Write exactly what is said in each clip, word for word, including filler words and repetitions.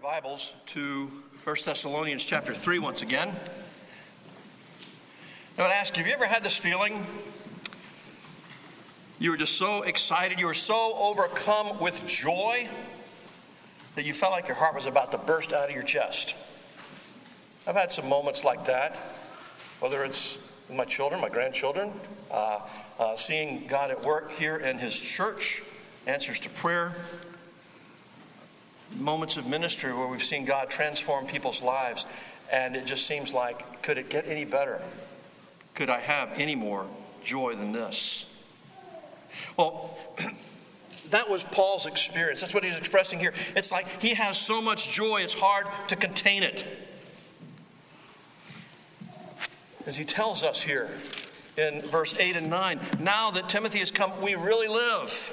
Bibles to First Thessalonians chapter three once again. I would ask you, have you ever had this feeling? You were just so excited, you were so overcome with joy that you felt like your heart was about to burst out of your chest. I've had some moments like that, whether it's with my children, my grandchildren, uh, uh, seeing God at work here in His church, answers to prayer, moments of ministry where we've seen God transform people's lives, and it just seems like, could it get any better? Could I have any more joy than this? Well, that was Paul's experience. That's what he's expressing here. It's like he has so much joy, it's hard to contain it. As he tells us here in verse eight and nine, now that Timothy has come, we really live.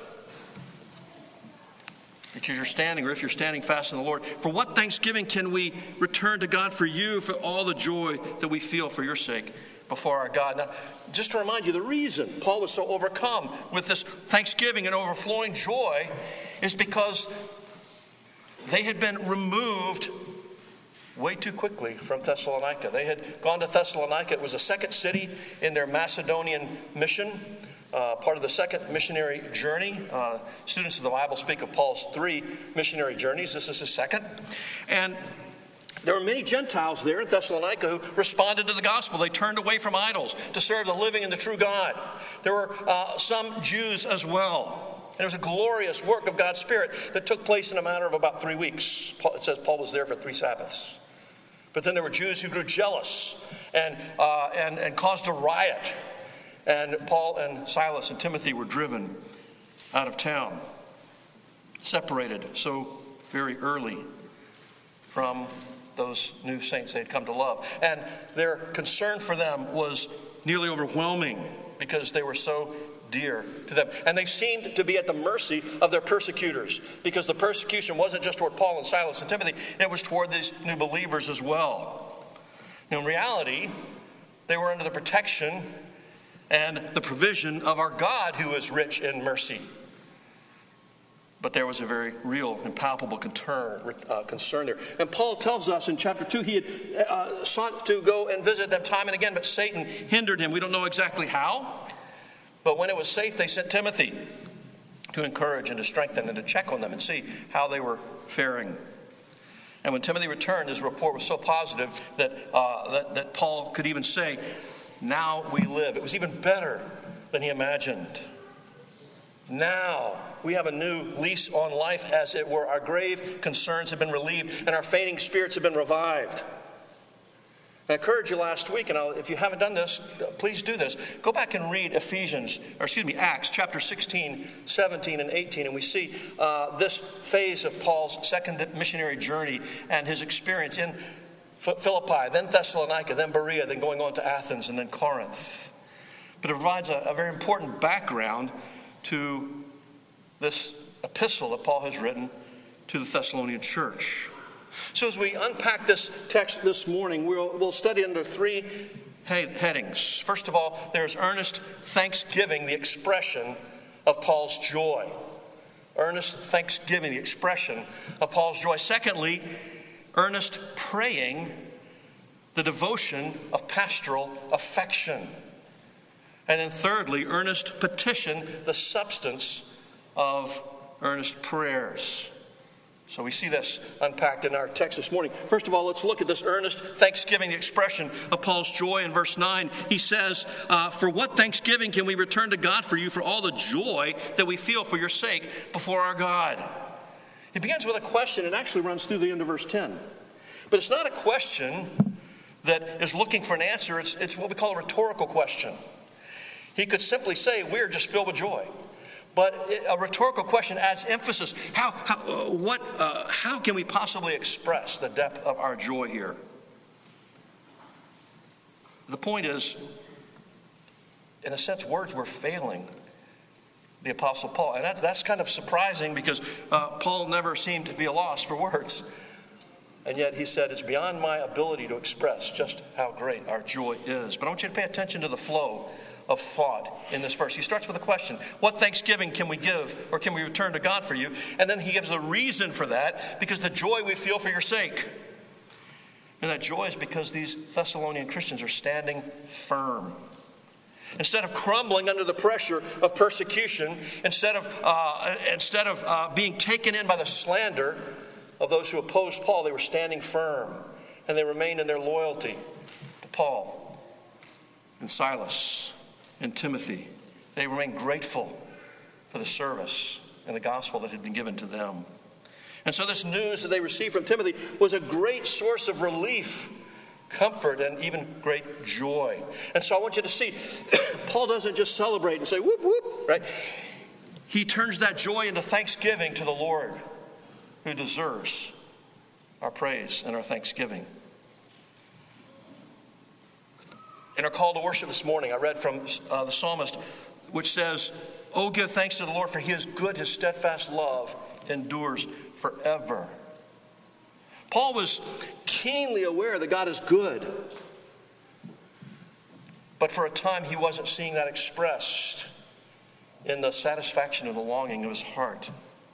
Because you're standing, or if you're standing fast in the Lord. For what thanksgiving can we return to God for you, for all the joy that we feel for your sake before our God? Now, just to remind you, the reason Paul was so overcome with this thanksgiving and overflowing joy is because they had been removed way too quickly from Thessalonica. They had gone to Thessalonica. It was the second city in their Macedonian mission. Uh, part of the second missionary journey. Uh, students of the Bible speak of Paul's three missionary journeys. This is his second. And there were many Gentiles there in Thessalonica who responded to the gospel. They turned away from idols to serve the living and the true God. There were uh, some Jews as well. And there was a glorious work of God's Spirit that took place in a matter of about three weeks. Paul, it says Paul was there for three Sabbaths. But then there were Jews who grew jealous and uh, and, and caused a riot. And Paul and Silas and Timothy were driven out of town, separated so very early from those new saints they had come to love. And their concern for them was nearly overwhelming because they were so dear to them. And they seemed to be at the mercy of their persecutors, because the persecution wasn't just toward Paul and Silas and Timothy, it was toward these new believers as well. In reality, they were under the protection and the provision of our God, who is rich in mercy. But there was a very real and palpable concern, uh, concern there. And Paul tells us in chapter two, he had uh, sought to go and visit them time and again, but Satan hindered him. We don't know exactly how. But when it was safe, they sent Timothy to encourage and to strengthen and to check on them and see how they were faring. And when Timothy returned, his report was so positive that, uh, that, that Paul could even say, now we live. It was even better than he imagined. Now we have a new lease on life, as it were. Our grave concerns have been relieved and our fainting spirits have been revived. I encouraged you last week, and I'll, if you haven't done this, please do this. Go back and read Ephesians, or excuse me, Acts chapter sixteen, seventeen, and eighteen, and we see uh, this phase of Paul's second missionary journey and his experience in Philippi, then Thessalonica, then Berea, then going on to Athens, and then Corinth. But it provides a, a very important background to this epistle that Paul has written to the Thessalonian church. So as we unpack this text this morning, we'll, we'll study under three headings. First of all, there's earnest thanksgiving, the expression of Paul's joy. Earnest thanksgiving, the expression of Paul's joy. Secondly, earnest praying, the devotion of pastoral affection. And then thirdly, earnest petition, the substance of earnest prayers. So we see this unpacked in our text this morning. First of all, let's look at this earnest thanksgiving, the expression of Paul's joy. In verse nine, he says, uh, for what thanksgiving can we return to God for you, for all the joy that we feel for your sake before our God? It begins with a question and actually runs through the end of verse ten. But it's not a question that is looking for an answer. It's, it's what we call a rhetorical question. He could simply say, we're just filled with joy. But a rhetorical question adds emphasis. How, how, uh, what, uh, how can we possibly express the depth of our joy here? The point is, in a sense, words were failing the Apostle Paul. And that's, that's kind of surprising, because uh, Paul never seemed to be a loss for words. And yet he said, it's beyond my ability to express just how great our joy is. But I want you to pay attention to the flow of thought in this verse. He starts with a question. What thanksgiving can we give or can we return to God for you? And then he gives a reason for that, because the joy we feel for your sake. And that joy is because these Thessalonian Christians are standing firm. Instead of crumbling under the pressure of persecution, instead of, uh, instead of uh, being taken in by the slander of those who opposed Paul, they were standing firm. And they remained in their loyalty to Paul and Silas and Timothy. They remained grateful for the service and the gospel that had been given to them. And so this news that they received from Timothy was a great source of relief, comfort, and even great joy. And so I want you to see, Paul doesn't just celebrate and say, whoop, whoop, right? He turns that joy into thanksgiving to the Lord, who deserves our praise and our thanksgiving. In our call to worship this morning, I read from uh, the psalmist, which says, "Oh, give thanks to the Lord, for he is good, his steadfast love endures forever." Paul was keenly aware that God is good. But for a time, he wasn't seeing that expressed in the satisfaction and the longing of his heart.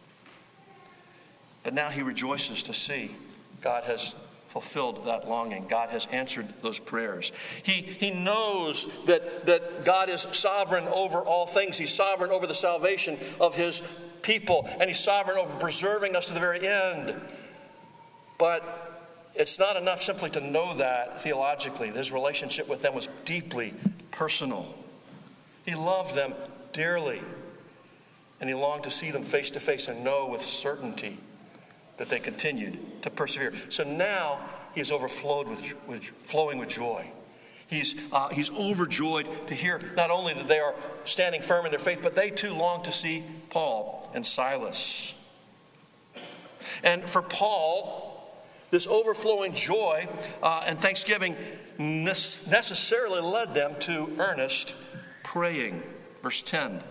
But now he rejoices to see God has fulfilled that longing. God has answered those prayers. He, he knows that, that God is sovereign over all things. He's sovereign over the salvation of his people. And he's sovereign over preserving us to the very end. But it's not enough simply to know that theologically. His relationship with them was deeply personal. He loved them dearly. And he longed to see them face to face and know with certainty that they continued to persevere. So now he is overflowed with, with flowing with joy. He's uh, he's overjoyed to hear not only that they are standing firm in their faith, but they too long to see Paul and Silas. And for Paul, this overflowing joy uh, and thanksgiving necessarily led them to earnest praying. Verse ten.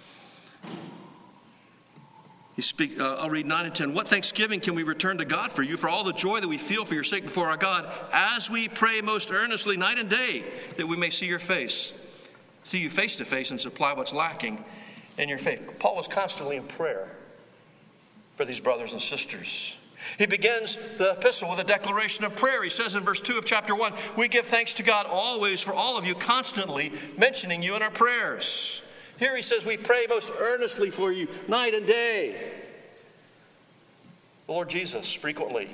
He speak, uh, I'll read nine and ten. What thanksgiving can we return to God for you, for all the joy that we feel for your sake before our God, as we pray most earnestly night and day, that we may see your face, see you face to face, and supply what's lacking in your faith. Paul was constantly in prayer for these brothers and sisters. He begins the epistle with a declaration of prayer. He says in verse two of chapter one, "We give thanks to God always for all of you, constantly mentioning you in our prayers." Here he says, we pray most earnestly for you night and day. The Lord Jesus frequently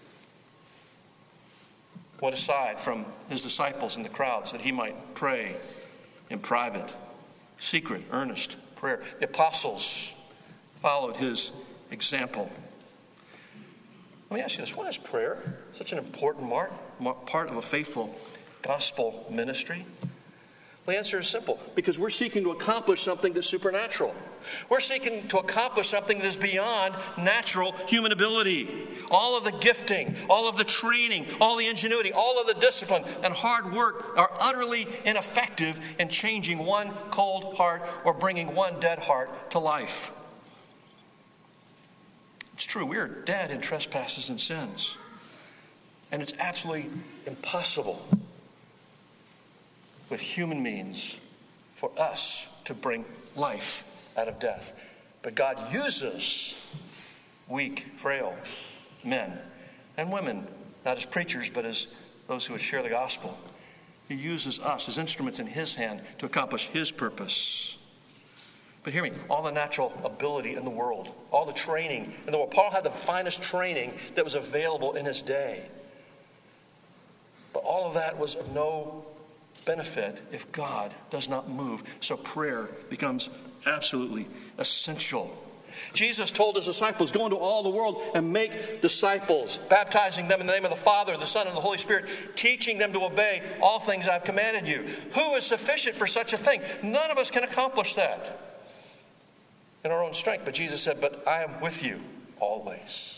went aside from his disciples and the crowds that he might pray in private, secret, earnest prayer. The apostles followed his example. Let me ask you this. Why is prayer such an important part of a faithful gospel ministry? The answer is simple. Because we're seeking to accomplish something that's supernatural. We're seeking to accomplish something that is beyond natural human ability. All of the gifting, all of the training, all the ingenuity, all of the discipline and hard work are utterly ineffective in changing one cold heart or bringing one dead heart to life. It's true, we are dead in trespasses and sins. And it's absolutely impossible with human means for us to bring life out of death. But God uses weak, frail men and women, not as preachers, but as those who would share the gospel. He uses us as instruments in his hand to accomplish his purpose. But hear me, all the natural ability in the world, all the training in the world. Paul had the finest training that was available in his day. But all of that was of no benefit if God does not move. So prayer becomes absolutely essential. Jesus told his disciples, go into all the world and make disciples, baptizing them in the name of the Father, the Son, and the Holy Spirit, teaching them to obey all things I've commanded you. Who is sufficient for such a thing? None of us can accomplish that in our own strength. But Jesus said, but I am with you always.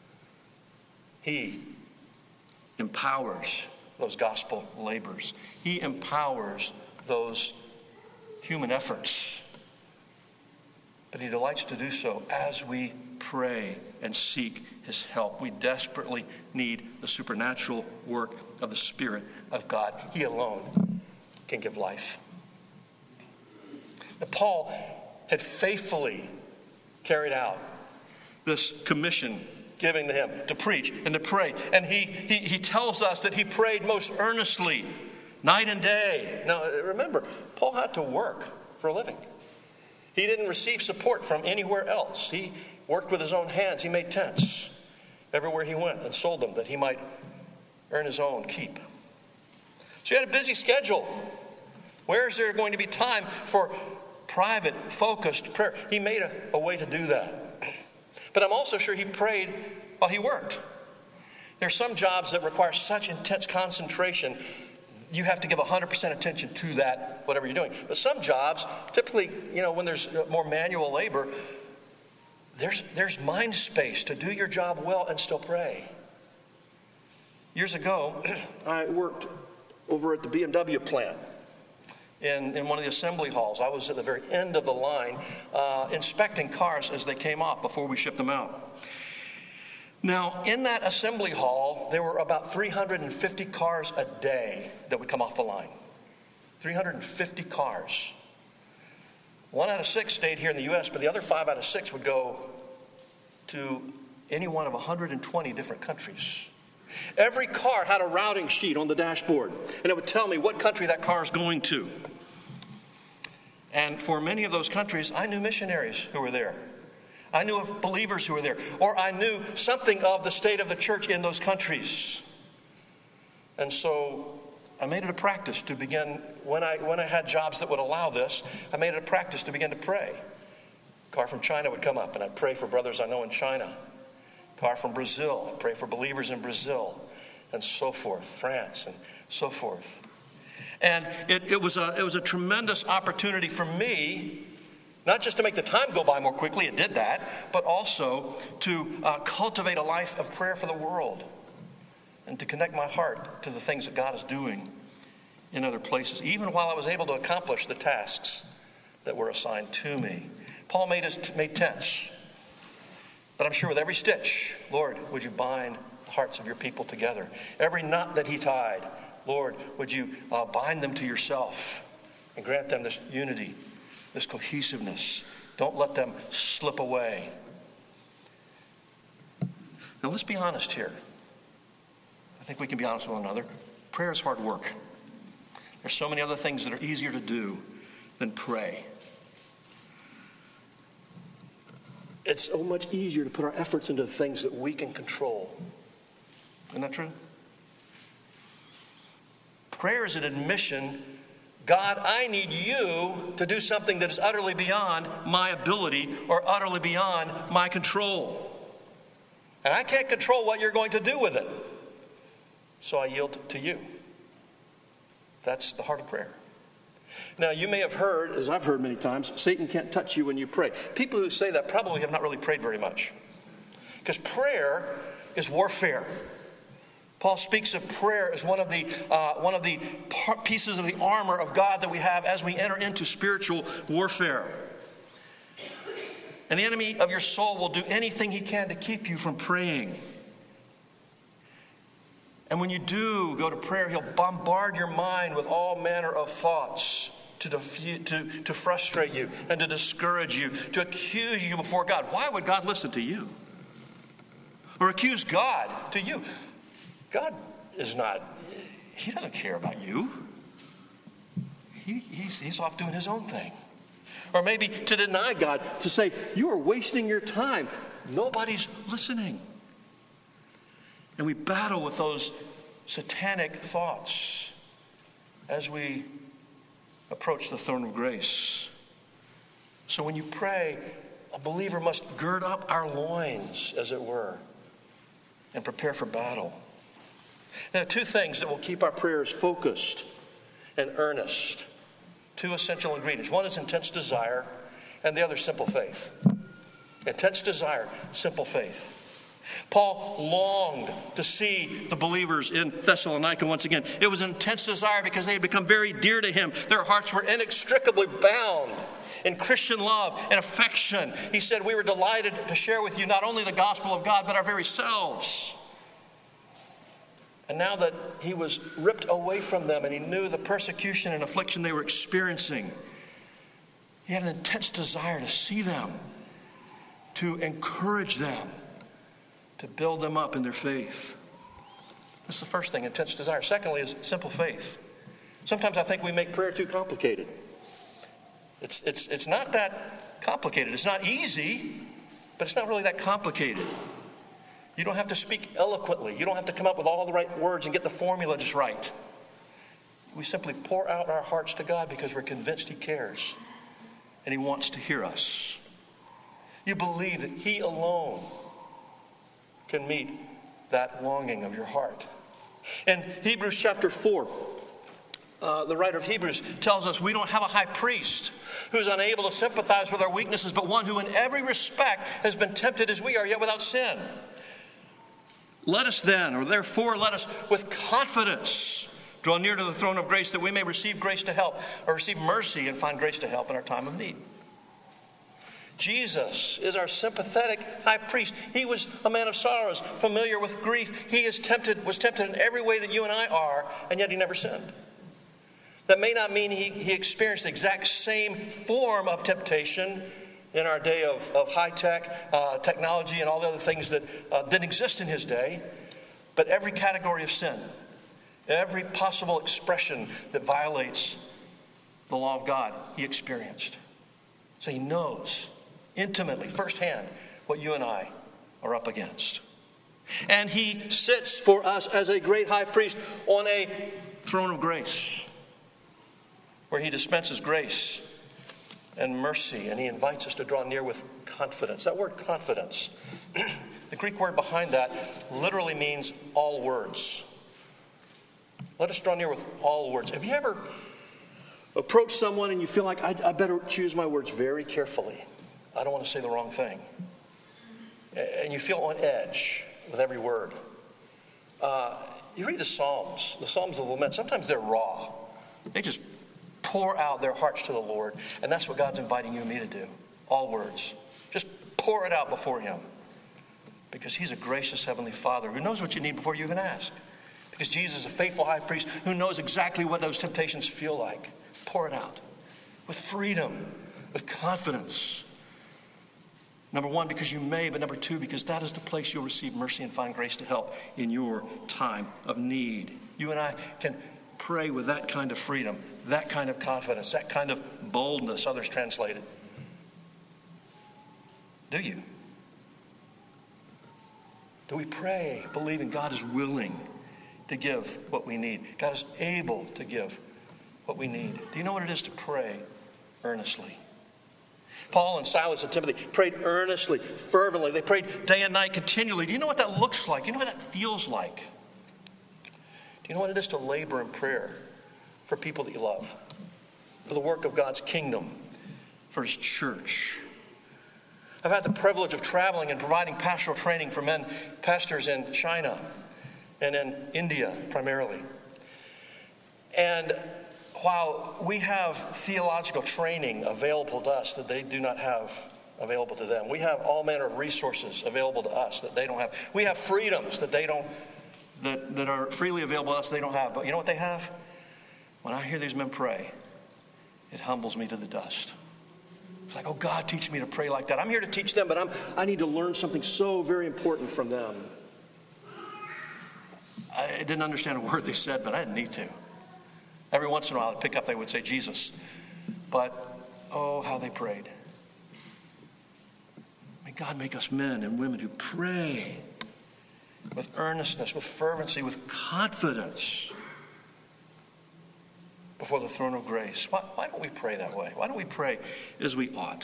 He empowers those gospel labors. He empowers those human efforts. But he delights to do so as we pray and seek his help. We desperately need the supernatural work of the Spirit of God. He alone can give life. Paul had faithfully carried out this commission given to him to preach and to pray. And he, he, he tells us that he prayed most earnestly, night and day. Now, remember, Paul had to work for a living. He didn't receive support from anywhere else. He worked with his own hands. He made tents everywhere he went and sold them that he might earn his own keep. So he had a busy schedule. Where is there going to be time for private, focused prayer? He made a, a way to do that. But I'm also sure he prayed while he worked. There are some jobs that require such intense concentration, you have to give one hundred percent attention to that, whatever you're doing. But some jobs, typically, you know, when there's more manual labor, there's, there's mind space to do your job well and still pray. Years ago, I worked over at the B M W plant. In, in one of the assembly halls. I was at the very end of the line uh, inspecting cars as they came off before we shipped them out. Now, in that assembly hall, there were about three hundred fifty cars a day that would come off the line. three hundred fifty cars. One out of six stayed here in the U S, but the other five out of six would go to any one of one hundred twenty different countries. Every car had a routing sheet on the dashboard, and it would tell me what country that car is going to. And for many of those countries, I knew missionaries who were there. I knew of believers who were there. Or I knew something of the state of the church in those countries. And so I made it a practice to begin, when I when I had jobs that would allow this, I made it a practice to begin to pray. A car from China would come up, and I'd pray for brothers I know in China. A car from Brazil, I'd pray for believers in Brazil, and so forth, France, and so forth. And it, it was a it was a tremendous opportunity for me, not just to make the time go by more quickly, it did that, but also to uh, cultivate a life of prayer for the world and to connect my heart to the things that God is doing in other places, even while I was able to accomplish the tasks that were assigned to me. Paul made his made tents, but I'm sure with every stitch, Lord, would you bind the hearts of your people together? Every knot that he tied, Lord, would you uh, bind them to yourself and grant them this unity, this cohesiveness. Don't let them slip away. Now let's be honest here. I think we can be honest with one another. Prayer is hard work. There's so many other things that are easier to do than pray. It's so much easier to put our efforts into the things that we can control. Isn't that true? Prayer is an admission, God, I need you to do something that is utterly beyond my ability or utterly beyond my control. And I can't control what you're going to do with it. So I yield to you. That's the heart of prayer. Now, you may have heard, as I've heard many times, Satan can't touch you when you pray. People who say that probably have not really prayed very much. Because prayer is warfare. Paul speaks of prayer as one of the uh, one of the pieces of the armor of God that we have as we enter into spiritual warfare. And the enemy of your soul will do anything he can to keep you from praying. And when you do go to prayer, he'll bombard your mind with all manner of thoughts to, defu- to, to frustrate you and to discourage you, to accuse you before God. Why would God listen to you? Or accuse God to you? God is not, he doesn't care about you. He, he's, he's off doing his own thing. Or maybe to deny God, to say, you are wasting your time. Nobody's listening. And we battle with those satanic thoughts as we approach the throne of grace. So when you pray, a believer must gird up our loins, as it were, and prepare for battle. Now, two things that will keep our prayers focused and earnest. Two essential ingredients. One is intense desire, and the other simple faith. Intense desire, simple faith. Paul longed to see the believers in Thessalonica once again. It was an intense desire because they had become very dear to him. Their hearts were inextricably bound in Christian love and affection. He said, we were delighted to share with you not only the gospel of God, but our very selves. And now that he was ripped away from them and he knew the persecution and affliction they were experiencing, He had an intense desire to see them, to encourage them, to build them up in their faith. This is the first thing, intense desire. Secondly is simple faith. Sometimes I think we make prayer too complicated. It's, it's, it's not that complicated. It's not easy, but it's not really that complicated. You don't have to speak eloquently. You don't have to come up with all the right words and get the formula just right. We simply pour out our hearts to God because we're convinced He cares and He wants to hear us. You believe that He alone can meet that longing of your heart. In Hebrews chapter four, uh, the writer of Hebrews tells us we don't have a high priest who's unable to sympathize with our weaknesses, but one who in every respect has been tempted as we are, yet without sin. Let us then, or therefore let us with confidence draw near to the throne of grace that we may receive grace to help, or receive mercy and find grace to help in our time of need. Jesus is our sympathetic high priest. He was a man of sorrows, familiar with grief. He is tempted, was tempted in every way that you and I are, and yet He never sinned. That may not mean he, he experienced the exact same form of temptation in our day of, of high-tech uh, technology and all the other things that uh, didn't exist in His day, but every category of sin, every possible expression that violates the law of God, He experienced. So He knows intimately, firsthand, what you and I are up against. And He sits for us as a great high priest on a throne of grace, where He dispenses grace and mercy, and He invites us to draw near with confidence. That word confidence, the Greek word behind that literally means all words. Let us draw near with all words. Have you ever approached someone and you feel like, I, I better choose my words very carefully? I don't want to say the wrong thing. And you feel on edge with every word. Uh, you read the Psalms, the Psalms of Lament. Sometimes they're raw. They just pour out their hearts to the Lord. And that's what God's inviting you and me to do. All words. Just pour it out before Him. Because He's a gracious Heavenly Father who knows what you need before you even ask. Because Jesus is a faithful high priest who knows exactly what those temptations feel like. Pour it out. With freedom. With confidence. Number one, because you may, but number two, because that is the place you'll receive mercy and find grace to help in your time of need. You and I can pray with that kind of freedom, that kind of confidence, that kind of boldness, others translate it. Do you? Do we pray believing God is willing to give what we need? God is able to give what we need. Do you know what it is to pray earnestly? Paul and Silas and Timothy prayed earnestly, fervently. They prayed day and night continually. Do you know what that looks like? Do you know what that feels like? Do you know what it is to labor in prayer for people that you love? For the work of God's kingdom, for His church. I've had the privilege of traveling and providing pastoral training for men, pastors in China and in India primarily. And while we have theological training available to us that they do not have available to them, we have all manner of resources available to us that they don't have. We have freedoms that they don't, that, that are freely available to us they don't have. But you know what they have? When I hear these men pray, it humbles me to the dust. It's like, oh, God, teach me to pray like that. I'm here to teach them, but I'm, I need to learn something so very important from them. I didn't understand a word they said, but I didn't need to. Every once in a while, I'd pick up, they would say, Jesus. But, oh, how they prayed. May God make us men and women who pray with earnestness, with fervency, with confidence before the throne of grace. Why, why don't we pray that way? Why don't we pray as we ought?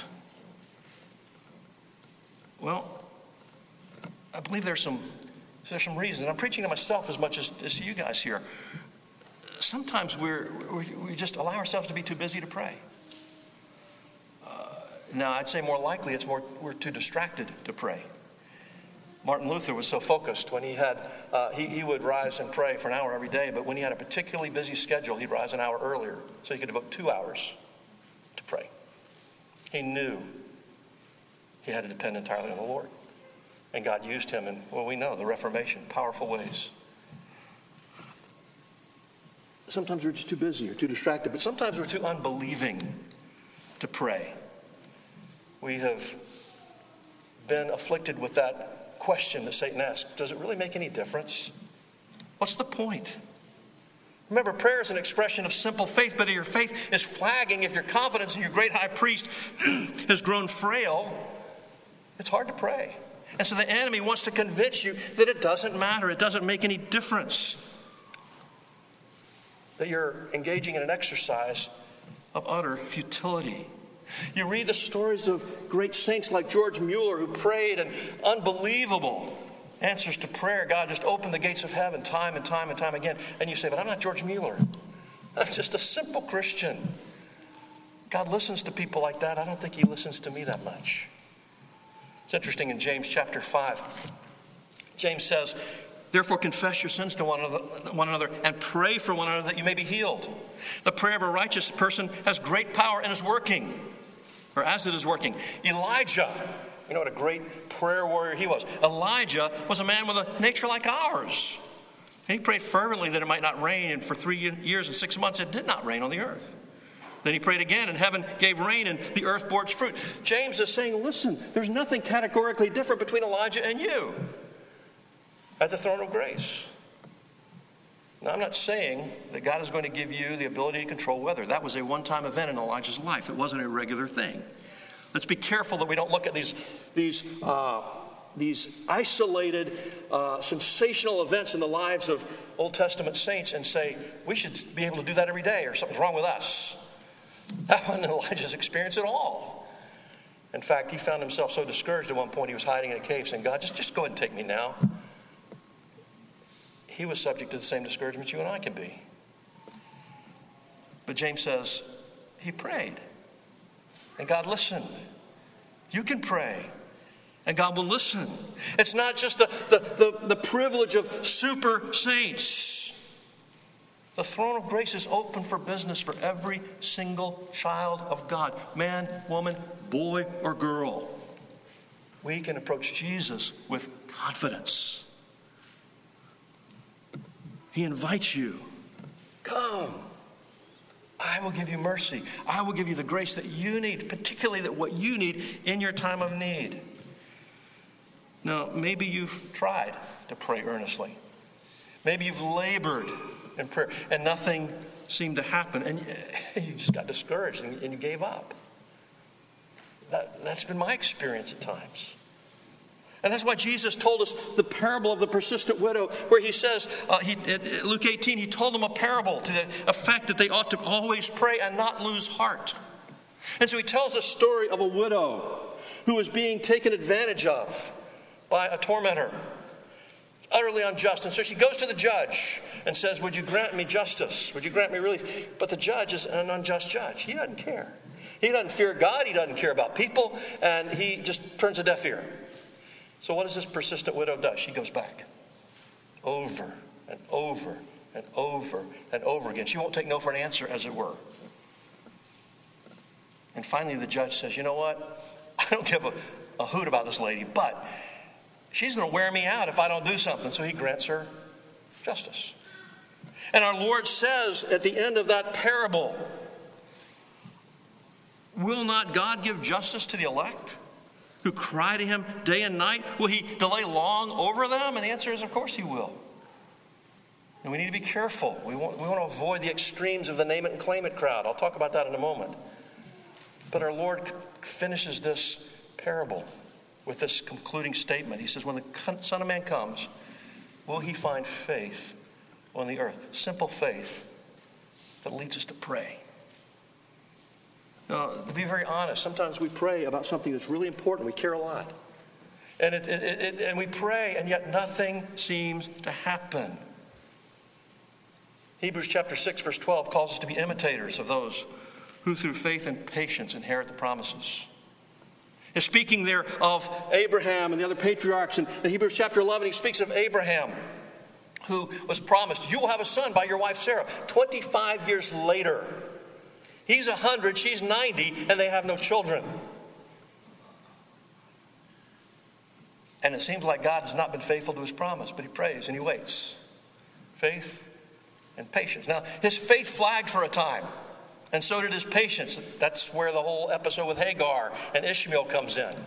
Well, I believe there's some, there's some reasons. I'm preaching to myself as much as, as to you guys here. Sometimes we're, we, we just allow ourselves to be too busy to pray. Uh, now, I'd say more likely it's more we're too distracted to pray. Martin Luther was so focused when he had, uh, he, he would rise and pray for an hour every day, but when he had a particularly busy schedule, he'd rise an hour earlier so he could devote two hours to pray. He knew he had to depend entirely on the Lord. And God used him in, well, we know, the Reformation, powerful ways. Sometimes we're just too busy or too distracted, but sometimes we're too unbelieving to pray. We have been afflicted with that question that Satan asks. Does it really make any difference? What's the point? Remember, prayer is an expression of simple faith, but if your faith is flagging, if your confidence in your great high priest has grown frail, it's hard to pray. And so the enemy wants to convince you that it doesn't matter, it doesn't make any difference, that you're engaging in an exercise of utter futility. You read the stories of great saints like George Mueller, who prayed and unbelievable answers to prayer. God just opened the gates of heaven time and time and time again. And you say, but I'm not George Mueller. I'm just a simple Christian. God listens to people like that. I don't think he listens to me that much. It's interesting in James chapter five. James says, therefore confess your sins to one another, one another and pray for one another that you may be healed. The prayer of a righteous person has great power and is working, or as it is working. Elijah, you know what a great prayer warrior he was. Elijah was a man with a nature like ours. And he prayed fervently that it might not rain, and for three years and six months it did not rain on the earth. Then he prayed again, and heaven gave rain, and the earth bore its fruit. James is saying, listen, there's nothing categorically different between Elijah and you at the throne of grace. Now, I'm not saying that God is going to give you the ability to control weather. That was a one-time event in Elijah's life. It wasn't a regular thing. Let's be careful that we don't look at these, these, uh, these isolated, uh, sensational events in the lives of Old Testament saints and say, we should be able to do that every day, or something's wrong with us. That wasn't Elijah's experience at all. In fact, he found himself so discouraged at one point, he was hiding in a cave saying, God, just, just go ahead and take me now. He was subject to the same discouragement you and I can be. But James says, he prayed, and God listened. You can pray, and God will listen. It's not just the, the, the, the privilege of super saints. The throne of grace is open for business for every single child of God, man, woman, boy, or girl. We can approach Jesus with confidence. He invites you. Come. I will give you mercy. I will give you the grace that you need, particularly that what you need in your time of need. Now, maybe you've tried to pray earnestly. Maybe you've labored in prayer and nothing seemed to happen, and you just got discouraged and you gave up. That, that's been my experience at times. And that's why Jesus told us the parable of the persistent widow, where he says, uh, he, at Luke eighteen, he told them a parable to the effect that they ought to always pray and not lose heart. And so he tells a story of a widow who was being taken advantage of by a tormentor, utterly unjust. And so she goes to the judge and says, would you grant me justice? Would you grant me relief? But the judge is an unjust judge. He doesn't care. He doesn't fear God. He doesn't care about people. And he just turns a deaf ear. So what does this persistent widow do? She goes back over and over and over and over again. She won't take no for an answer, as it were. And finally the judge says, you know what? I don't give a, a hoot about this lady, but she's going to wear me out if I don't do something. So he grants her justice. And our Lord says at the end of that parable, will not God give justice to the elect who cry to him day and night? Will he delay long over them? And the answer is, of course he will. And we need to be careful. We want, we want to avoid the extremes of the name it and claim it crowd. I'll talk about that in a moment. But our Lord finishes this parable with this concluding statement. He says, when the Son of Man comes, will he find faith on the earth? Simple faith that leads us to pray. Now, to be very honest, sometimes we pray about something that's really important. We care a lot. And, it, it, it, and we pray, and yet nothing seems to happen. Hebrews chapter six, verse twelve calls us to be imitators of those who through faith and patience inherit the promises. And speaking there of Abraham and the other patriarchs, and in Hebrews chapter eleven, he speaks of Abraham, who was promised, you will have a son by your wife Sarah. twenty-five years later, he's one hundred, she's ninety, and they have no children. And it seems like God has not been faithful to his promise, but he prays and he waits. Faith and patience. Now, his faith flagged for a time. And so did his patience. That's where the whole episode with Hagar and Ishmael comes in.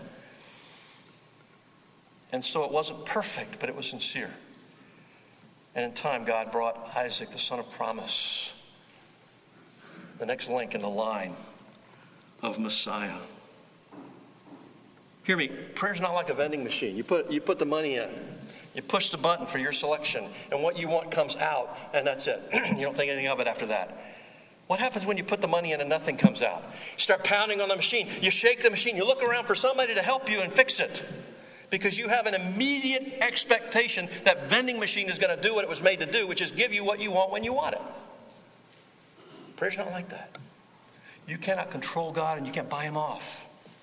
And so it wasn't perfect, but it was sincere. And in time, God brought Isaac, the son of promise, the next link in the line of Messiah. Hear me, prayer's not like a vending machine. You put, you put the money in. You push the button for your selection, and what you want comes out, and that's it. You don't think anything of it after that. What happens when you put the money in and nothing comes out? You start pounding on the machine. You shake the machine. You look around for somebody to help you and fix it, because you have an immediate expectation that vending machine is going to do what it was made to do, which is give you what you want when you want it. Prayer's not like that. You cannot control God, and you can't buy him off.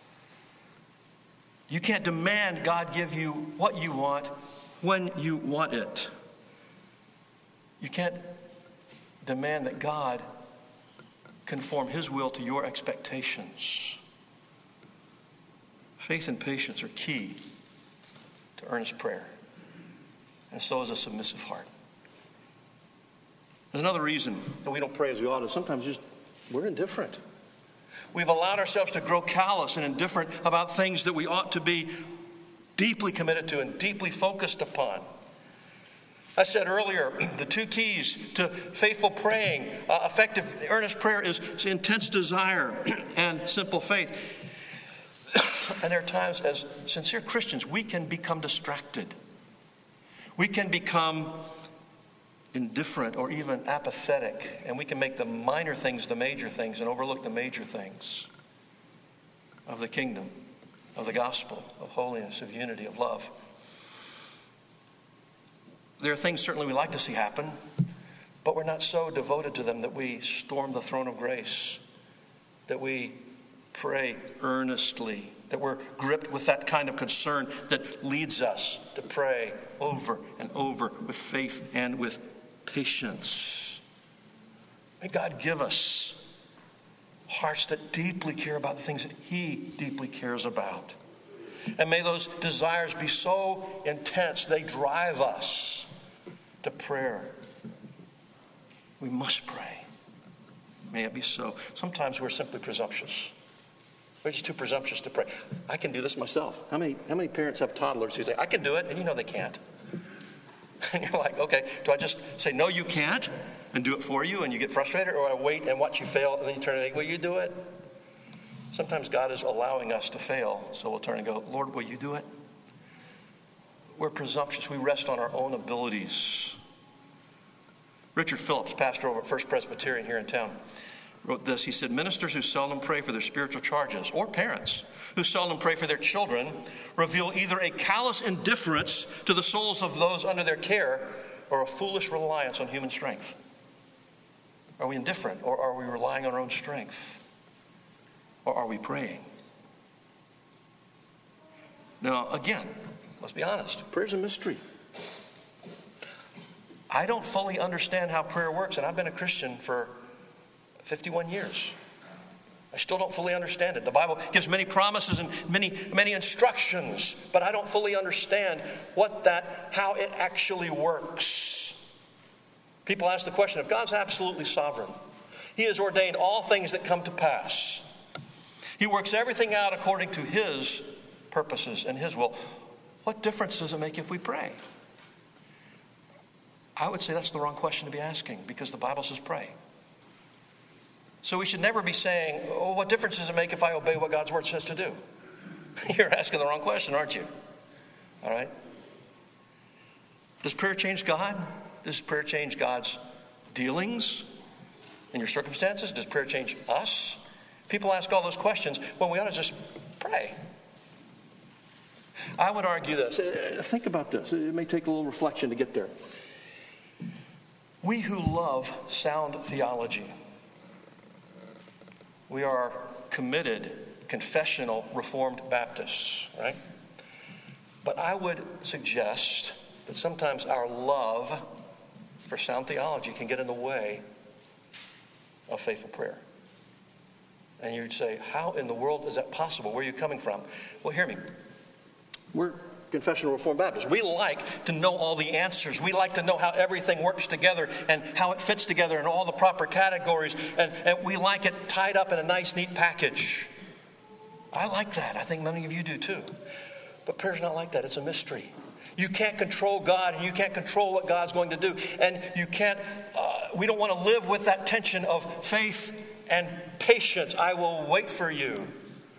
You can't demand God give you what you want when you want it. You can't demand that God conform his will to your expectations. Faith and patience are key to earnest prayer, and so is a submissive heart. There's another reason that we don't pray as we ought to. Sometimes just we're indifferent. We've allowed ourselves to grow callous and indifferent about things that we ought to be deeply committed to and deeply focused upon. I said earlier, the two keys to faithful praying, uh, effective earnest prayer, is intense desire and simple faith. And there are times as sincere Christians, we can become distracted. We can become indifferent or even apathetic, and we can make the minor things the major things and overlook the major things of the kingdom, of the gospel, of holiness, of unity, of love. There are things certainly we like to see happen, but we're not so devoted to them that we storm the throne of grace, that we pray earnestly, that we're gripped with that kind of concern that leads us to pray over and over with faith and with patience. May God give us hearts that deeply care about the things that he deeply cares about. And may those desires be so intense they drive us to prayer. We must pray. May it be so. Sometimes we're simply presumptuous. We're just too presumptuous to pray. I can do this myself. How many, how many parents have toddlers who say, I can do it, and you know they can't? And you're like, okay, do I just say, no, you can't, and do it for you, and you get frustrated, or I wait and watch you fail, and then you turn and think, will you do it? Sometimes God is allowing us to fail, so we'll turn and go, Lord, will you do it? We're presumptuous. We rest on our own abilities. Richard Phillips, pastor over at First Presbyterian here in town, wrote this. He said, ministers who seldom pray for their spiritual charges, or parents who seldom pray for their children, reveal either a callous indifference to the souls of those under their care or a foolish reliance on human strength. Are we indifferent, or are we relying on our own strength? Or are we praying? Now, again, let's be honest. Prayer's a mystery. I don't fully understand how prayer works, and I've been a Christian for fifty-one years. I still don't fully understand it. The Bible gives many promises and many, many instructions, but I don't fully understand what that, how it actually works. People ask the question, if God's absolutely sovereign, he has ordained all things that come to pass. He works everything out according to his purposes and his will. What difference does it make if we pray? I would say that's the wrong question to be asking, because the Bible says pray. So we should never be saying, oh, what difference does it make if I obey what God's word says to do? You're asking the wrong question, aren't you? All right? Does prayer change God? Does prayer change God's dealings in your circumstances? Does prayer change us? People ask all those questions when we ought to just pray. I would argue this. Think about this. It may take a little reflection to get there. We who love sound theology, we are committed, confessional, Reformed Baptists, right? But I would suggest that sometimes our love for sound theology can get in the way of faithful prayer. And you'd say, how in the world is that possible? Where are you coming from? Well, hear me. We're Confession of Reformed Baptists. We like to know all the answers. We like to know how everything works together and how it fits together in all the proper categories. And, and we like it tied up in a nice, neat package. I like that. I think many of you do too. But prayer's not like that. It's a mystery. You can't control God, and you can't control what God's going to do. And you can't, uh, we don't want to live with that tension of faith and patience. I will wait for you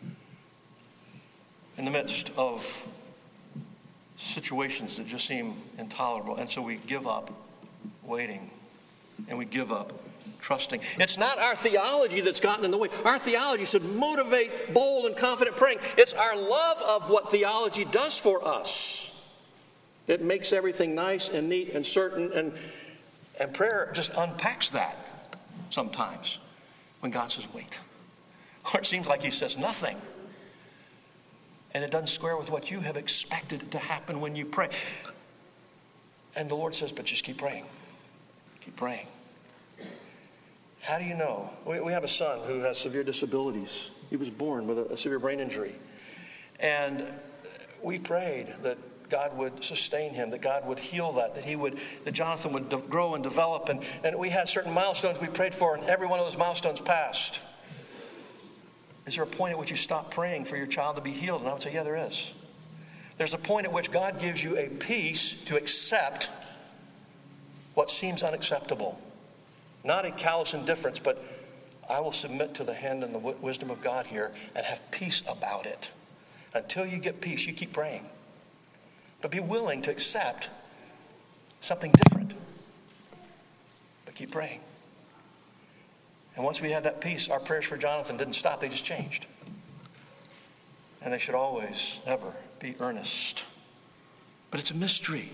in the midst of situations that just seem intolerable. And so we give up waiting, and we give up trusting. It's not our theology that's gotten in the way. Our theology should motivate bold and confident praying. It's our love of what theology does for us. It makes everything nice and neat and certain, and, and prayer just unpacks that sometimes when God says, wait. Or it seems like he says nothing. And it doesn't square with what you have expected to happen when you pray. And the Lord says, but just keep praying. Keep praying. How do you know? We, we have a son who has severe disabilities. He was born with a, a severe brain injury. And we prayed that God would sustain him, that God would heal that, that he would, that Jonathan would de- grow and develop. And, and we had certain milestones we prayed for, and every one of those milestones passed. Is there a point at which you stop praying for your child to be healed? And I would say, yeah, there is. There's a point at which God gives you a peace to accept what seems unacceptable. Not a callous indifference, but I will submit to the hand and the w- wisdom of God here and have peace about it. Until you get peace, you keep praying. But be willing to accept something different. But keep praying. And once we had that peace, our prayers for Jonathan didn't stop. They just changed. And they should always, ever be earnest. But it's a mystery.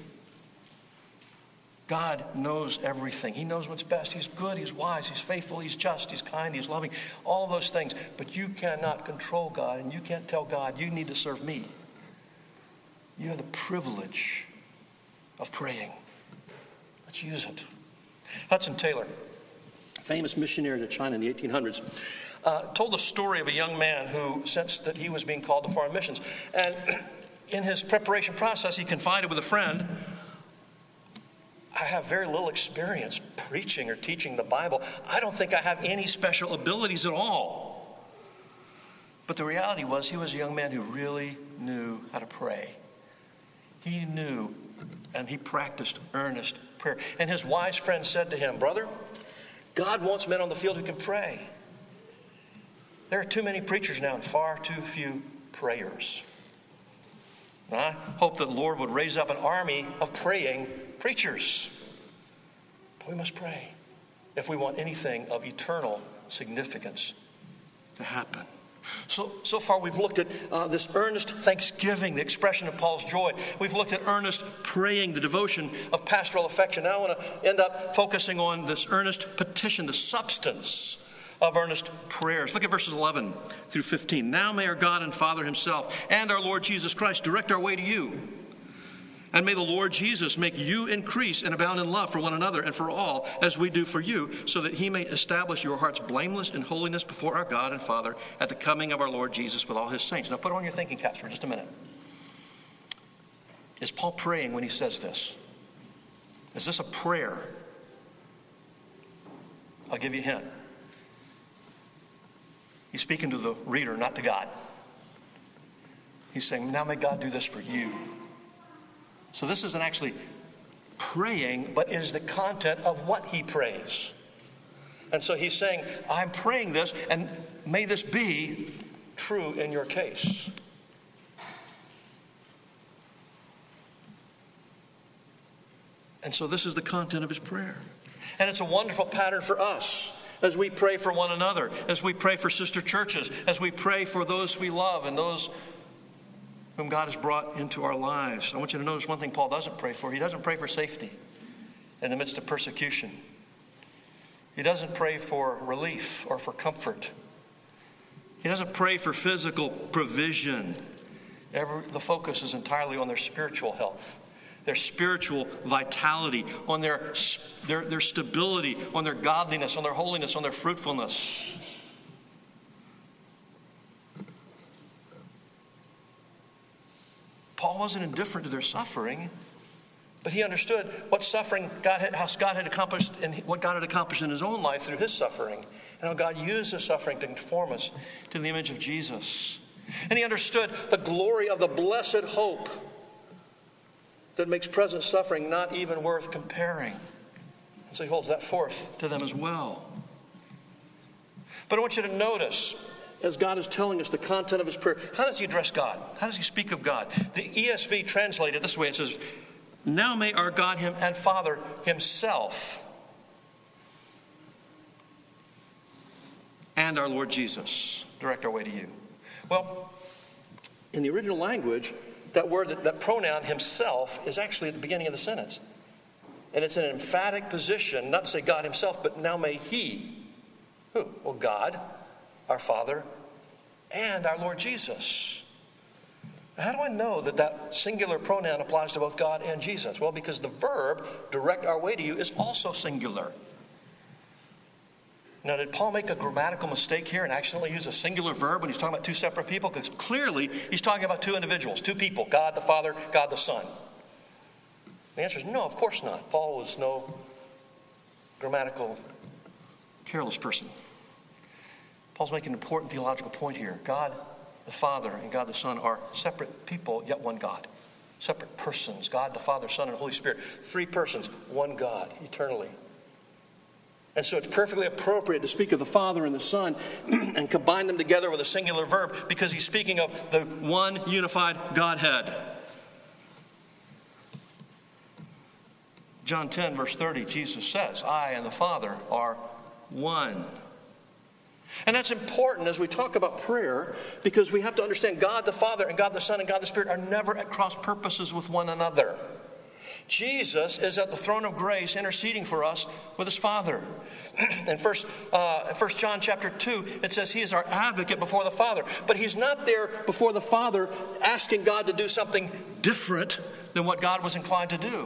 God knows everything. He knows what's best. He's good. He's wise. He's faithful. He's just. He's kind. He's loving. All of those things. But you cannot control God, and you can't tell God, you need to serve me. You have the privilege of praying. Let's use it. Hudson Taylor, famous missionary to China in the eighteen hundreds, uh, told the story of a young man who sensed that he was being called to foreign missions. And in his preparation process, he confided with a friend, I have very little experience preaching or teaching the Bible. I don't think I have any special abilities at all. But the reality was he was a young man who really knew how to pray. He knew and he practiced earnest prayer. And his wise friend said to him, brother, God wants men on the field who can pray. There are too many preachers now and far too few prayers. And I hope that the Lord would raise up an army of praying preachers. But we must pray if we want anything of eternal significance to happen. So, so far we've looked at uh, this earnest thanksgiving, the expression of Paul's joy. We've looked at earnest praying, the devotion of pastoral affection. Now I want to end up focusing on this earnest petition, the substance of earnest prayers. Look at verses eleven through fifteen. Now may our God and Father himself and our Lord Jesus Christ direct our way to you. And may the Lord Jesus make you increase and abound in love for one another and for all, as we do for you, so that he may establish your hearts blameless in holiness before our God and Father at the coming of our Lord Jesus with all his saints. Now put on your thinking caps for just a minute. Is Paul praying when he says this? Is this a prayer? I'll give you a hint. He's speaking to the reader, not to God. He's saying, now may God do this for you. So this isn't actually praying, but is the content of what he prays. And so he's saying, I'm praying this, and may this be true in your case. And so this is the content of his prayer. And it's a wonderful pattern for us as we pray for one another, as we pray for sister churches, as we pray for those we love and those whom God has brought into our lives. I want you to notice one thing Paul doesn't pray for. He doesn't pray for safety in the midst of persecution. He doesn't pray for relief or for comfort. He doesn't pray for physical provision. Every, the focus is entirely on their spiritual health, their spiritual vitality, on their, their, their stability, on their godliness, on their holiness, on their fruitfulness. Paul wasn't indifferent to their suffering, but he understood what suffering God had, how God had accomplished and what God had accomplished in his own life through his suffering, and how God used his suffering to conform us to the image of Jesus. And he understood the glory of the blessed hope that makes present suffering not even worth comparing. And so he holds that forth to them as well. But I want you to notice, as God is telling us the content of his prayer, how does he address God? How does he speak of God? The E S V translated this way. It says, now may our God him and Father himself and our Lord Jesus direct our way to you. Well, in the original language, that word, that, that pronoun himself is actually at the beginning of the sentence. And it's an emphatic position, not to say God himself, but now may he. Who? Well, God, our Father, and our Lord Jesus. How do I know that that singular pronoun applies to both God and Jesus? Well, because the verb, direct our way to you, is also singular. Now, did Paul make a grammatical mistake here and accidentally use a singular verb when he's talking about two separate people? Because clearly he's talking about two individuals, two people, God the Father, God the Son. The answer is no, of course not. Paul was no grammatical careless person. Paul's making an important theological point here. God the Father and God the Son are separate people, yet one God. Separate persons, God the Father, Son, and Holy Spirit. Three persons, one God, eternally. And so it's perfectly appropriate to speak of the Father and the Son and combine them together with a singular verb because he's speaking of the one unified Godhead. John ten, verse thirty, Jesus says, I and the Father are one. And that's important as we talk about prayer because we have to understand God the Father and God the Son and God the Spirit are never at cross purposes with one another. Jesus is at the throne of grace interceding for us with his Father. In first, uh, First John chapter two, it says he is our advocate before the Father. But he's not there before the Father asking God to do something different than what God was inclined to do.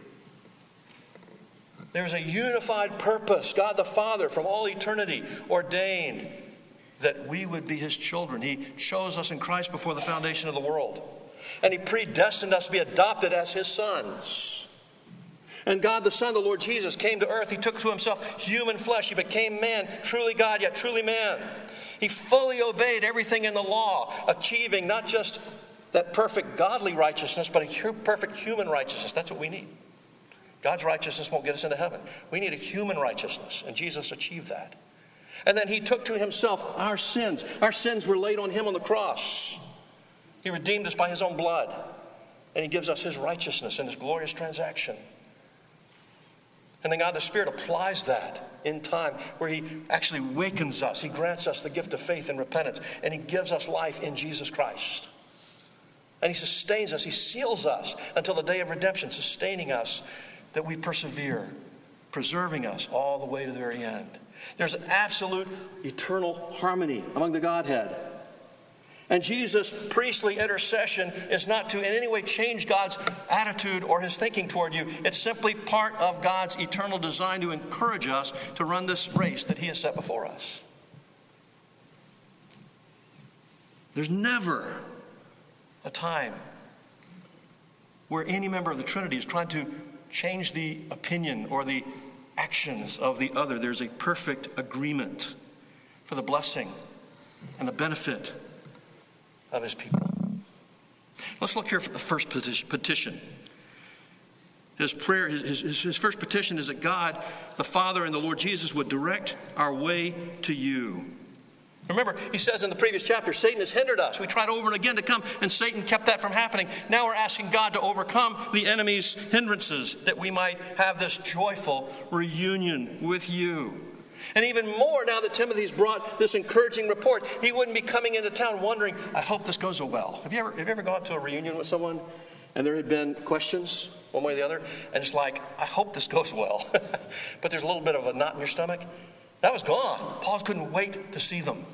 There's a unified purpose. God the Father from all eternity ordained that we would be his children. He chose us in Christ before the foundation of the world. And he predestined us to be adopted as his sons. And God the Son, the Lord Jesus, came to earth. He took to himself human flesh. He became man, truly God, yet truly man. He fully obeyed everything in the law, achieving not just that perfect godly righteousness, but a perfect human righteousness. That's what we need. God's righteousness won't get us into heaven. We need a human righteousness, and Jesus achieved that. And then he took to himself our sins. Our sins were laid on him on the cross. He redeemed us by his own blood, and he gives us his righteousness in this glorious transaction. And then God the Spirit applies that in time where he actually wakens us. He grants us the gift of faith and repentance, and he gives us life in Jesus Christ. And he sustains us. He seals us until the day of redemption, sustaining us that we persevere, preserving us all the way to the very end. There's an absolute eternal harmony among the Godhead. And Jesus' priestly intercession is not to in any way change God's attitude or his thinking toward you. It's simply part of God's eternal design to encourage us to run this race that he has set before us. There's never a time where any member of the Trinity is trying to change the opinion or the actions of the other. There's a perfect agreement for the blessing and the benefit of his people. Let's look here at the first petition. His prayer, his, his, his first petition is that God, the Father, and the Lord Jesus would direct our way to you. Remember, he says in the previous chapter, Satan has hindered us. We tried over and again to come, and Satan kept that from happening. Now we're asking God to overcome the enemy's hindrances, that we might have this joyful reunion with you. And even more, now that Timothy's brought this encouraging report, he wouldn't be coming into town wondering, I hope this goes so well. Have you ever, have you ever gone to a reunion with someone, and there had been questions, one way or the other, and it's like, I hope this goes well. But there's a little bit of a knot in your stomach. That was gone. Paul couldn't wait to see them.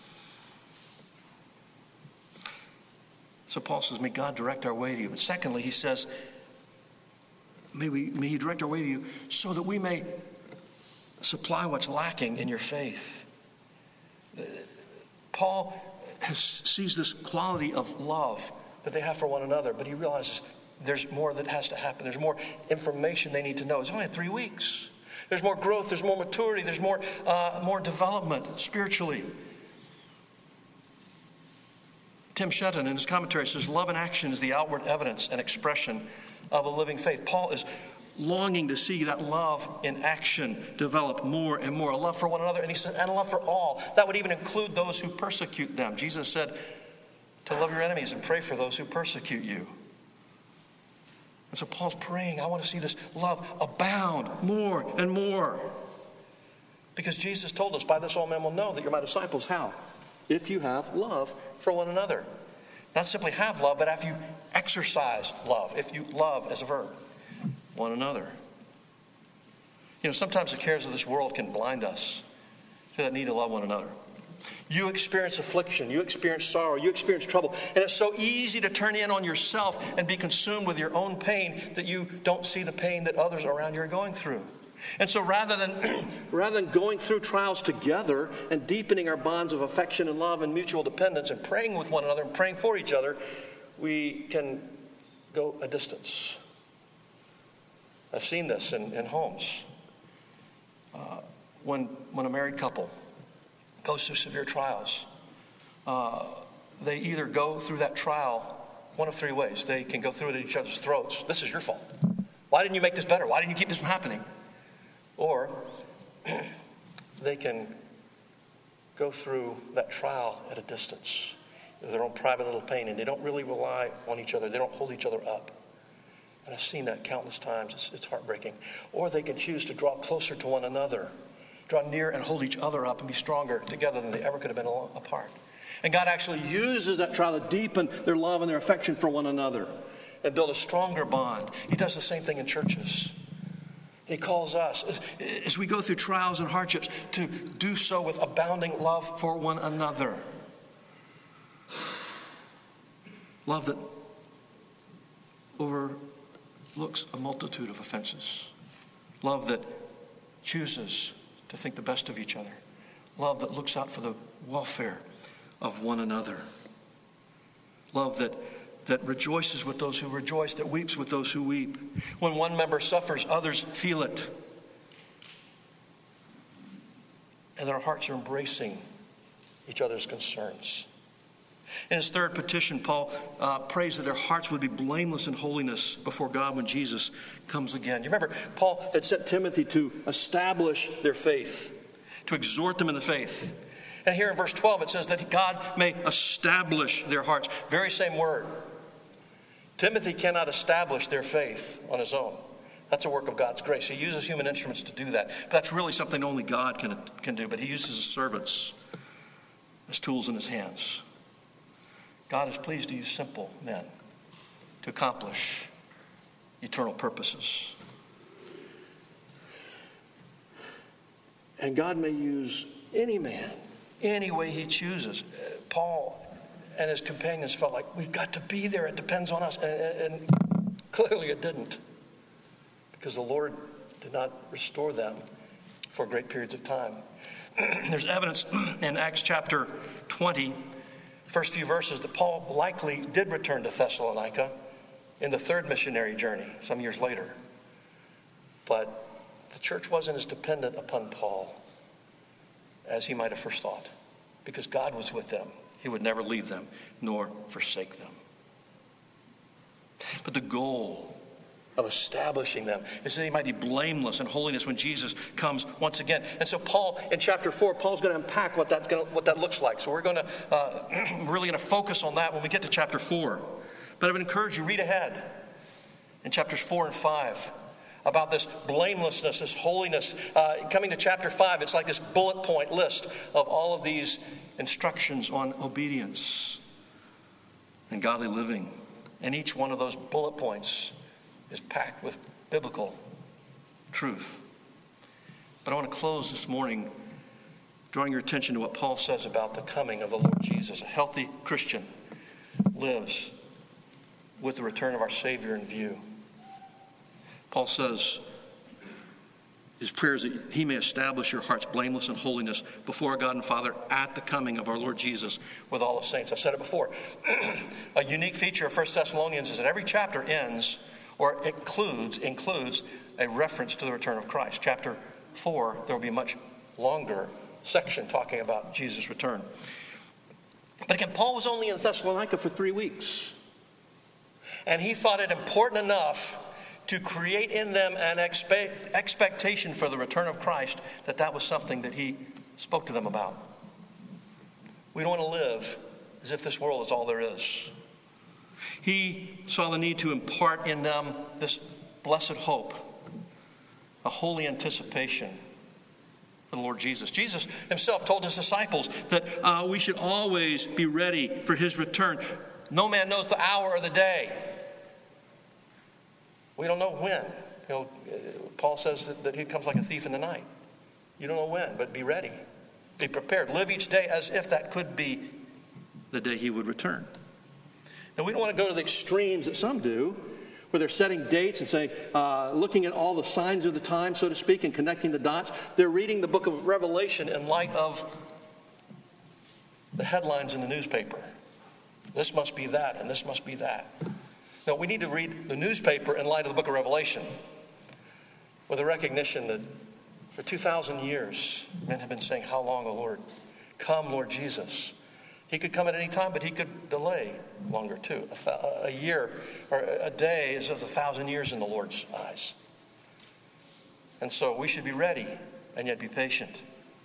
So Paul says, may God direct our way to you. But secondly, he says, may, we, may he direct our way to you so that we may supply what's lacking in your faith. Paul has, sees this quality of love that they have for one another, but he realizes there's more that has to happen. There's more information they need to know. It's only three weeks. There's more growth. There's more maturity. There's more, uh, more development spiritually. Tim Shenton in his commentary says, love in action is the outward evidence and expression of a living faith. Paul is longing to see that love in action develop more and more, a love for one another, and he said, and a love for all. That would even include those who persecute them. Jesus said to love your enemies and pray for those who persecute you. And so Paul's praying, I want to see this love abound more and more. Because Jesus told us, by this all men will know that you're my disciples. How? If you have love for one another. Not simply have love, but if you exercise love. If you love as a verb, one another. You know, sometimes the cares of this world can blind us to that need to love one another. You experience affliction, you experience sorrow, you experience trouble, and it's so easy to turn in on yourself and be consumed with your own pain that you don't see the pain that others around you are going through. And so rather than rather than going through trials together and deepening our bonds of affection and love and mutual dependence and praying with one another and praying for each other, we can go a distance. I've seen this in, in homes. Uh, when, when a married couple goes through severe trials, uh, they either go through that trial one of three ways. They can go through it at each other's throats. This is your fault. Why didn't you make this better? Why didn't you keep this from happening? Or they can go through that trial at a distance with their own private little pain, and they don't really rely on each other. They don't hold each other up. And I've seen that countless times. It's, it's heartbreaking. Or they can choose to draw closer to one another, draw near and hold each other up and be stronger together than they ever could have been apart. And God actually uses that trial to deepen their love and their affection for one another and build a stronger bond. He does the same thing in churches. He calls us, as we go through trials and hardships, to do so with abounding love for one another. Love that overlooks a multitude of offenses. Love that chooses to think the best of each other. Love that looks out for the welfare of one another. Love that that rejoices with those who rejoice, that weeps with those who weep. When one member suffers, others feel it. And their hearts are embracing each other's concerns. In his third petition, Paul uh, prays that their hearts would be blameless in holiness before God when Jesus comes again. You remember, Paul had sent Timothy to establish their faith, to exhort them in the faith. And here in verse twelve, it says that God may establish their hearts. Very same word. Timothy cannot establish their faith on his own. That's a work of God's grace. He uses human instruments to do that. But that's really something only God can, can do. But he uses his servants as tools in his hands. God is pleased to use simple men to accomplish eternal purposes. And God may use any man, any way he chooses. Paul and his companions felt like, we've got to be there. It depends on us. And, and clearly it didn't. Because the Lord did not restore them for great periods of time. There's evidence in Acts chapter twenty, first few verses, that Paul likely did return to Thessalonica in the third missionary journey some years later. But the church wasn't as dependent upon Paul as he might have first thought. Because God was with them. He would never leave them nor forsake them. But the goal of establishing them is that they might be blameless in holiness when Jesus comes once again. And so Paul, in chapter four, Paul's going to unpack what, that's gonna, what that looks like. So we're going to uh, really going to focus on that when we get to chapter four. But I would encourage you, read ahead in chapters four and five about this blamelessness, this holiness. Uh, coming to chapter five, it's like this bullet point list of all of these instructions on obedience and godly living. And each one of those bullet points is packed with biblical truth. But I want to close this morning drawing your attention to what Paul says about the coming of the Lord Jesus. A healthy Christian lives with the return of our Savior in view. Paul says, his prayer is that he may establish your hearts blameless in holiness before God and Father at the coming of our Lord Jesus with all the saints. I've said it before. A unique feature of First Thessalonians is that every chapter ends or includes, includes a reference to the return of Christ. Chapter four, there will be a much longer section talking about Jesus' return. But again, Paul was only in Thessalonica for three weeks. And he thought it important enough to create in them an expect, expectation for the return of Christ, that that was something that he spoke to them about. We don't want to live as if this world is all there is. He saw the need to impart in them this blessed hope, a holy anticipation for the Lord Jesus. Jesus himself told his disciples that uh, we should always be ready for his return. No man knows the hour or the day. We don't know when. You know, Paul says that, that he comes like a thief in the night. You don't know when, but be ready. Be prepared. Live each day as if that could be the day he would return. Now, we don't want to go to the extremes that some do, where they're setting dates and saying, uh, looking at all the signs of the time, so to speak, and connecting the dots. They're reading the book of Revelation in light of the headlines in the newspaper. This must be that, and this must be that. No, we need to read the newspaper in light of the book of Revelation with a recognition that for two thousand years, men have been saying, how long, O Lord? Come, Lord Jesus. He could come at any time, but he could delay longer too. A, th- a year or a day is as a thousand years in the Lord's eyes. And so we should be ready and yet be patient.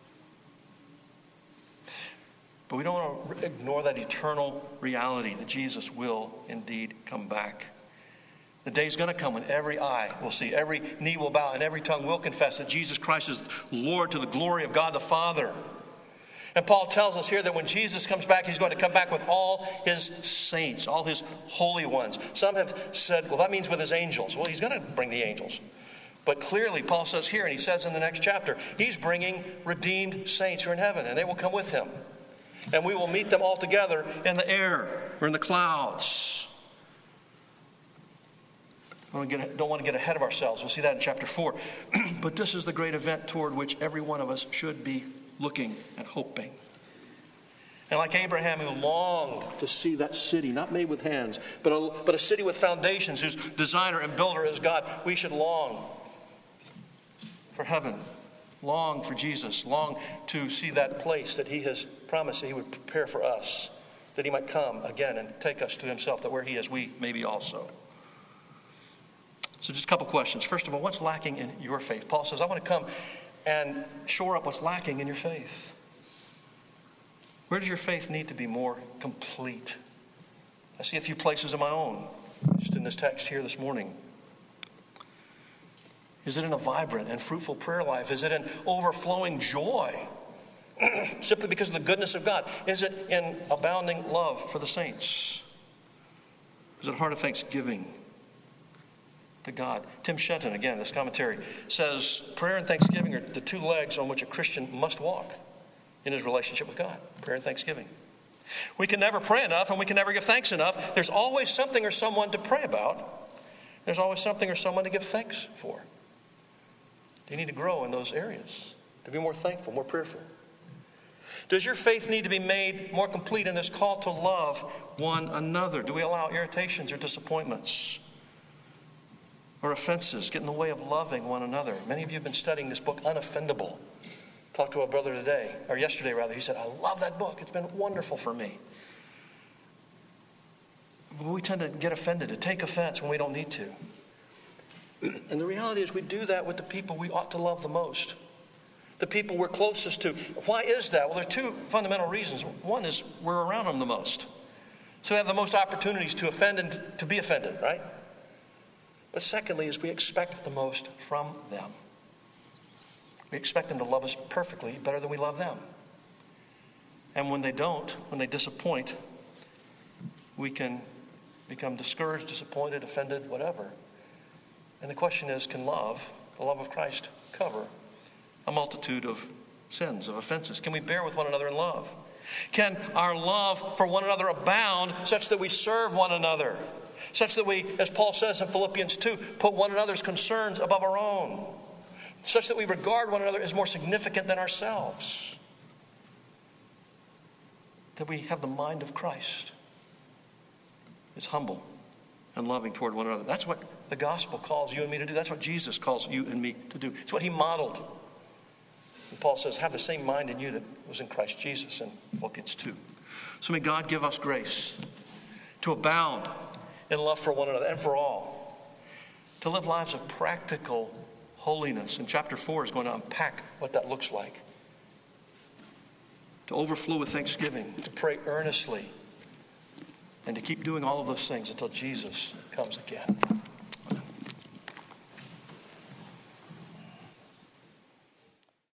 But we don't want to ignore that eternal reality that Jesus will indeed come back. The day's going to come when every eye will see, every knee will bow, and every tongue will confess that Jesus Christ is Lord to the glory of God the Father. And Paul tells us here that when Jesus comes back, he's going to come back with all his saints, all his holy ones. Some have said, well, that means with his angels. Well, he's going to bring the angels. But clearly, Paul says here, and he says in the next chapter, he's bringing redeemed saints who are in heaven, and they will come with him. And we will meet them all together in the air or in the clouds. I don't want to get ahead of ourselves. We'll see that in chapter four. But this is the great event toward which every one of us should be looking and hoping. And like Abraham, who longed to see that city, not made with hands, but a, but a city with foundations, whose designer and builder is God, we should long for heaven. Long for Jesus, long to see that place that he has promised that he would prepare for us, that he might come again and take us to himself, that where he is, we may be also. So just a couple questions. First of all, what's lacking in your faith? Paul says, I want to come and shore up what's lacking in your faith. Where does your faith need to be more complete? I see a few places of my own, just in this text here this morning. Is it in a vibrant and fruitful prayer life? Is it in overflowing joy? Simply because of the goodness of God? Is it in abounding love for the saints? Is it a heart of thanksgiving to God? Tim Shenton, again, this commentary, says prayer and thanksgiving are the two legs on which a Christian must walk in his relationship with God. Prayer and thanksgiving. We can never pray enough and we can never give thanks enough. There's always something or someone to pray about. There's always something or someone to give thanks for. You need to grow in those areas, to be more thankful, more prayerful. Does your faith need to be made more complete in this call to love one another? Do we allow irritations or disappointments or offenses get in the way of loving one another? Many of you have been studying this book, Unoffendable. Talked to a brother today, or yesterday rather. He said, I love that book. It's been wonderful for me. But we tend to get offended, to take offense when we don't need to. And the reality is we do that with the people we ought to love the most. The people we're closest to. Why is that? Well, there are two fundamental reasons. One is we're around them the most. So we have the most opportunities to offend and to be offended, right? But secondly is we expect the most from them. We expect them to love us perfectly, better than we love them. And when they don't, when they disappoint, we can become discouraged, disappointed, offended, whatever. And the question is, can love, the love of Christ, cover a multitude of sins, of offenses? Can we bear with one another in love? Can our love for one another abound such that we serve one another? Such that we, as Paul says in Philippians two, put one another's concerns above our own. such that we regard one another as more significant than ourselves. That we have the mind of Christ. It's humble and loving toward one another. That's what the gospel calls you and me to do. That's what Jesus calls you and me to do. It's what he modeled. And Paul says, have the same mind in you that was in Christ Jesus in Philippians two. So may God give us grace to abound in love for one another and for all. To live lives of practical holiness. And chapter four is going to unpack what that looks like. To overflow with thanksgiving. To pray earnestly. And to keep doing all of those things until Jesus comes again.